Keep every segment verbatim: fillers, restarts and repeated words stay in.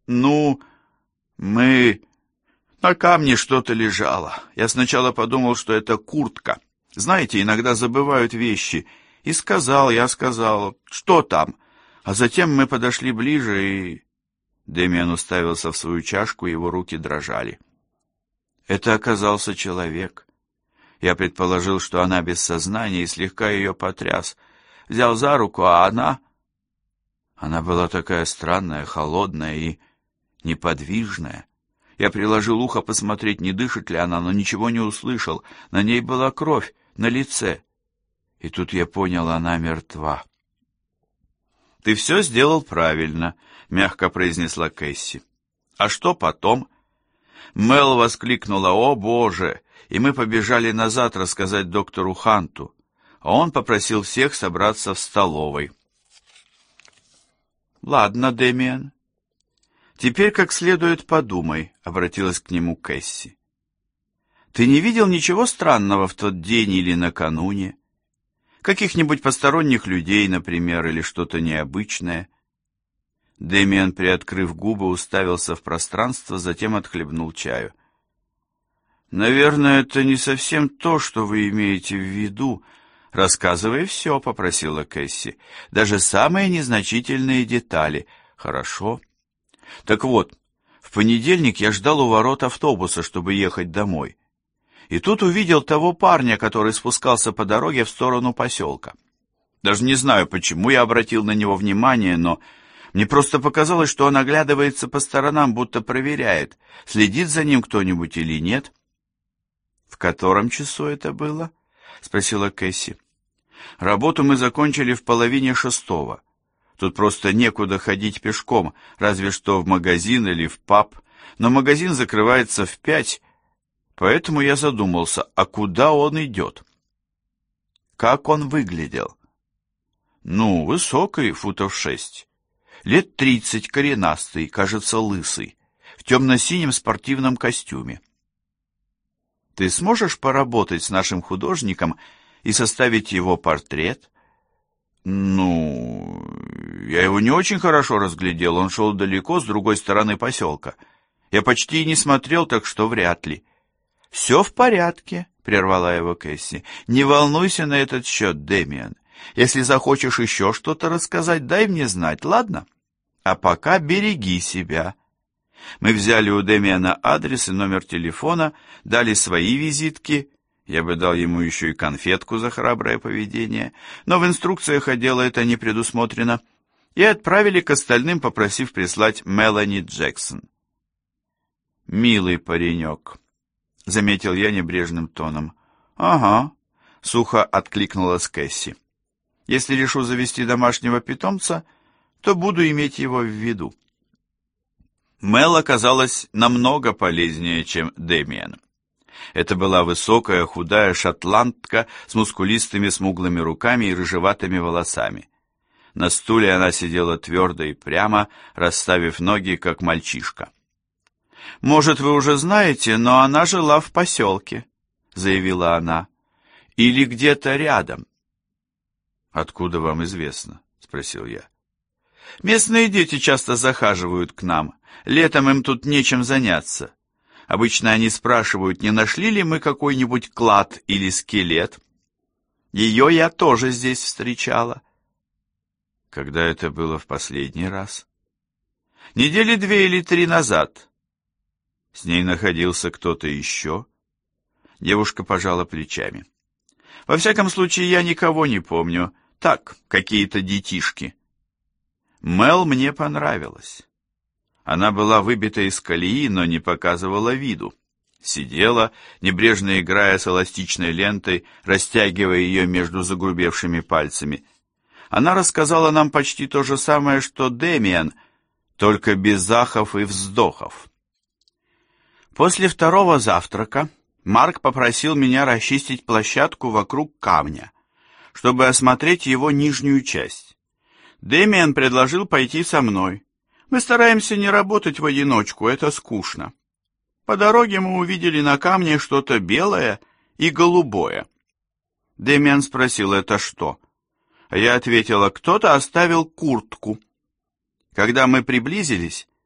Ну, мы... На камне что-то лежало. Я сначала подумал, что это куртка. Знаете, иногда забывают вещи. И сказал, я сказал, что там? А затем мы подошли ближе, и... Дэмиан уставился в свою чашку, его руки дрожали. Это оказался человек. Я предположил, что она без сознания, и слегка ее потряс. Взял за руку, а она... Она была такая странная, холодная и неподвижная. Я приложил ухо посмотреть, не дышит ли она, но ничего не услышал. На ней была кровь, на лице. И тут я понял, она мертва. «Ты все сделал правильно», — мягко произнесла Кэсси. «А что потом?» Мел воскликнула: «О, Боже!» И мы побежали назад рассказать доктору Ханту. А он попросил всех собраться в столовой. «Ладно, Дэмиан, теперь как следует подумай», — обратилась к нему Кэсси. «Ты не видел ничего странного в тот день или накануне? Каких-нибудь посторонних людей, например, или что-то необычное?» Дэмиан, приоткрыв губы, уставился в пространство, затем отхлебнул чаю. «Наверное, это не совсем то, что вы имеете в виду. Рассказывай все», — попросила Кэсси. «Даже самые незначительные детали». «Хорошо. Так вот, в понедельник я ждал у ворот автобуса, чтобы ехать домой. И тут увидел того парня, который спускался по дороге в сторону поселка. Даже не знаю, почему я обратил на него внимание, но мне просто показалось, что он оглядывается по сторонам, будто проверяет, следит за ним кто-нибудь или нет». «В котором часу это было?» — спросила Кэсси. «Работу мы закончили в половине шестого. Тут просто некуда ходить пешком, разве что в магазин или в паб. Но магазин закрывается в пять, поэтому я задумался, а куда он идет?» «Как он выглядел?» «Ну, высокий, футов шесть. Лет тридцать, коренастый, кажется, лысый, в темно-синем спортивном костюме». «Ты сможешь поработать с нашим художником и составить его портрет?» «Ну, я его не очень хорошо разглядел, он шел далеко, с другой стороны поселка. Я почти и не смотрел, так что вряд ли». «Все в порядке», — прервала его Кэсси. «Не волнуйся на этот счет, Дэмиан. Если захочешь еще что-то рассказать, дай мне знать, ладно? А пока береги себя». Мы взяли у Дэмиана адрес и номер телефона, дали свои визитки, я бы дал ему еще и конфетку за храброе поведение, но в инструкциях отдела это не предусмотрено, и отправили к остальным, попросив прислать Мелани Джексон. «Милый паренек», — заметил я небрежным тоном. «Ага», — сухо откликнулась Кэсси. «Если решу завести домашнего питомца, то буду иметь его в виду». Мел оказалась намного полезнее, чем Дэмиан. Это была высокая, худая шотландка с мускулистыми смуглыми руками и рыжеватыми волосами. На стуле она сидела твердо и прямо, расставив ноги, как мальчишка. «Может, вы уже знаете, но она жила в поселке», — заявила она. «Или где-то рядом». «Откуда вам известно?» — спросил я. «Местные дети часто захаживают к нам. Летом им тут нечем заняться. Обычно они спрашивают, не нашли ли мы какой-нибудь клад или скелет. Ее я тоже здесь встречала». «Когда это было в последний раз?» «Недели две или три назад». «С ней находился кто-то еще?» Девушка пожала плечами. «Во всяком случае, я никого не помню. Так, какие-то детишки». Мел мне понравилась. Она была выбита из колеи, но не показывала виду. Сидела, небрежно играя с эластичной лентой, растягивая ее между загрубевшими пальцами. Она рассказала нам почти то же самое, что Дэмиан, только без ахов и вздохов. После второго завтрака Марк попросил меня расчистить площадку вокруг камня, чтобы осмотреть его нижнюю часть. Дэмиан предложил пойти со мной. Мы стараемся не работать в одиночку, это скучно. По дороге мы увидели на камне что-то белое и голубое. Дэмиан спросил, это что? А я ответила, кто-то оставил куртку. Когда мы приблизились,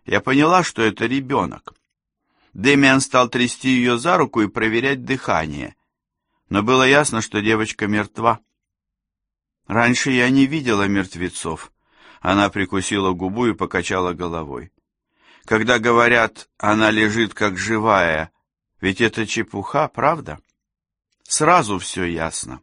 я поняла, что это ребенок. Дэмиан стал трясти ее за руку и проверять дыхание, но было ясно, что девочка мертва. Раньше я не видела мертвецов. Она прикусила губу и покачала головой. Когда говорят, она лежит как живая, ведь это чепуха, правда? Сразу все ясно.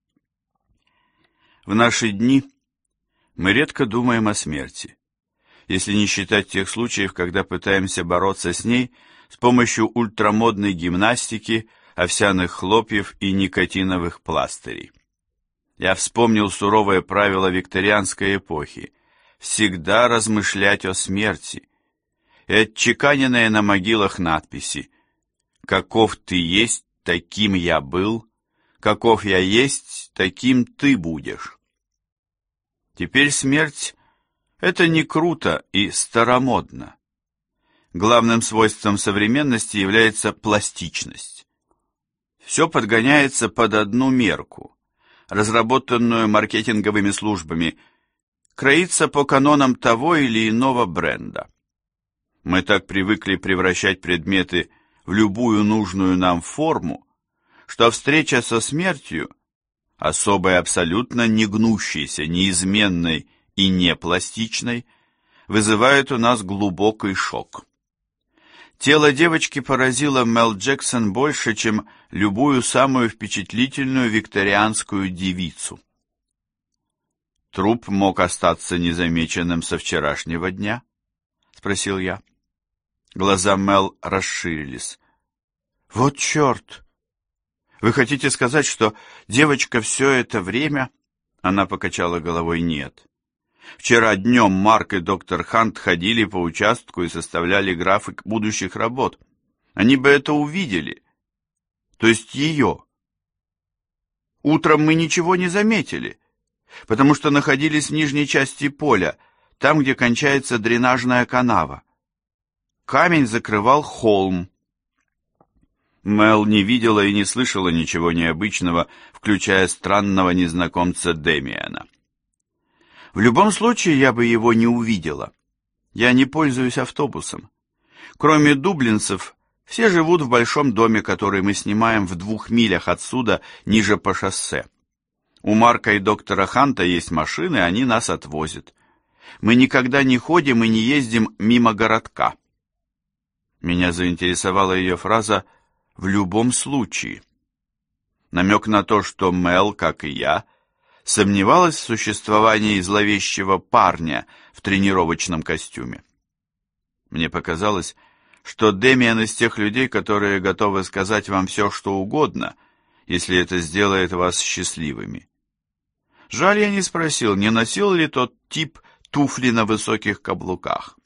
В наши дни мы редко думаем о смерти, если не считать тех случаев, когда пытаемся бороться с ней с помощью ультрамодной гимнастики, овсяных хлопьев и никотиновых пластырей. Я вспомнил суровое правило викторианской эпохи – всегда размышлять о смерти, и отчеканенные на могилах надписи «Каков ты есть, таким я был, каков я есть, таким ты будешь». Теперь смерть – это не круто и старомодно. Главным свойством современности является пластичность. Все подгоняется под одну мерку, разработанную маркетинговыми службами, кроится по канонам того или иного бренда. Мы так привыкли превращать предметы в любую нужную нам форму, что встреча со смертью, особой абсолютно не гнущейся, неизменной и не пластичной, вызывает у нас глубокий шок. Тело девочки поразило Мел Джексон больше, чем любую самую впечатлительную викторианскую девицу. «Труп мог остаться незамеченным со вчерашнего дня?» — спросил я. Глаза Мел расширились. «Вот черт! Вы хотите сказать, что девочка все это время...» Она покачала головой. «Нет. Вчера днем Марк и доктор Хант ходили по участку и составляли график будущих работ. Они бы это увидели. То есть ее. Утром мы ничего не заметили, потому что находились в нижней части поля, там, где кончается дренажная канава. Камень закрывал холм». Мел не видела и не слышала ничего необычного, включая странного незнакомца Дэмиана. «В любом случае я бы его не увидела. Я не пользуюсь автобусом. Кроме дублинцев, все живут в большом доме, который мы снимаем в двух милях отсюда, ниже по шоссе. У Марка и доктора Ханта есть машины, они нас отвозят. Мы никогда не ходим и не ездим мимо городка». Меня заинтересовала ее фраза «в любом случае». Намек на то, что Мел, как и я, сомневалась в существовании зловещего парня в тренировочном костюме. Мне показалось, что Дэмиан из тех людей, которые готовы сказать вам все, что угодно, если это сделает вас счастливыми. Жаль, я не спросил, не носил ли тот тип туфли на высоких каблуках.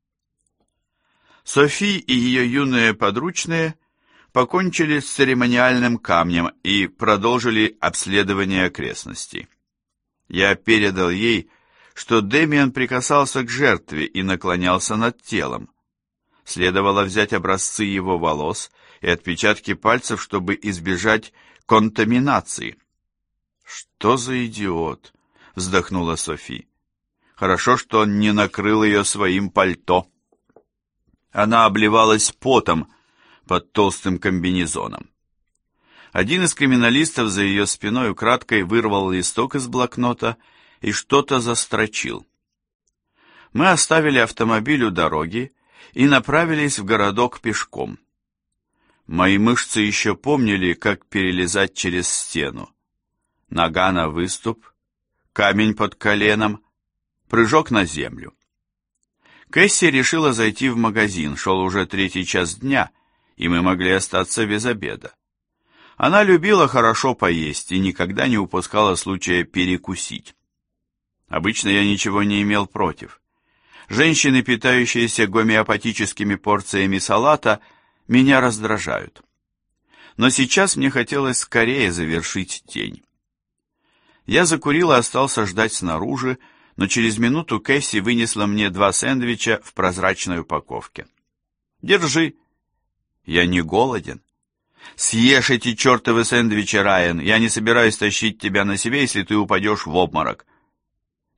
Софи и ее юные подручные покончили с церемониальным камнем и продолжили обследование окрестностей. Я передал ей, что Дэмиан прикасался к жертве и наклонялся над телом. Следовало взять образцы его волос и отпечатки пальцев, чтобы избежать контаминации. «Что за идиот?» — вздохнула Софи. «Хорошо, что он не накрыл ее своим пальто». Она обливалась потом под толстым комбинезоном. Один из криминалистов за ее спиной украдкой вырвал листок из блокнота и что-то застрочил. Мы оставили автомобиль у дороги и направились в городок пешком. Мои мышцы еще помнили, как перелезать через стену. Нога на выступ, камень под коленом, прыжок на землю. Кэсси решила зайти в магазин, шел уже третий час дня, и мы могли остаться без обеда. Она любила хорошо поесть и никогда не упускала случая перекусить. Обычно я ничего не имел против. Женщины, питающиеся гомеопатическими порциями салата, меня раздражают. Но сейчас мне хотелось скорее завершить день. Я закурил и остался ждать снаружи, но через минуту Кэсси вынесла мне два сэндвича в прозрачной упаковке. «Держи». «Я не голоден». «Съешь эти чертовы сэндвичи, Райан. Я не собираюсь тащить тебя на себе, если ты упадешь в обморок».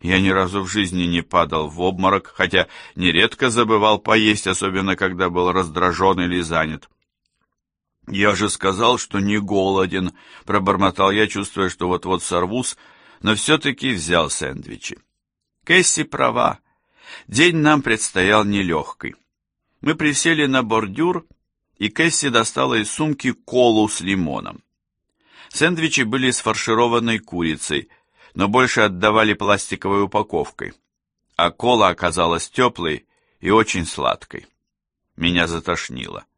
Я ни разу в жизни не падал в обморок, хотя нередко забывал поесть, особенно когда был раздражен или занят. «Я же сказал, что не голоден», — пробормотал я, чувствуя, что вот-вот сорвусь, но все-таки взял сэндвичи. Кэсси права. День нам предстоял нелегкий. Мы присели на бордюр, и Кэсси достала из сумки колу с лимоном. Сэндвичи были с фаршированной курицей, но больше отдавали пластиковой упаковкой, а кола оказалась теплой и очень сладкой. Меня затошнило.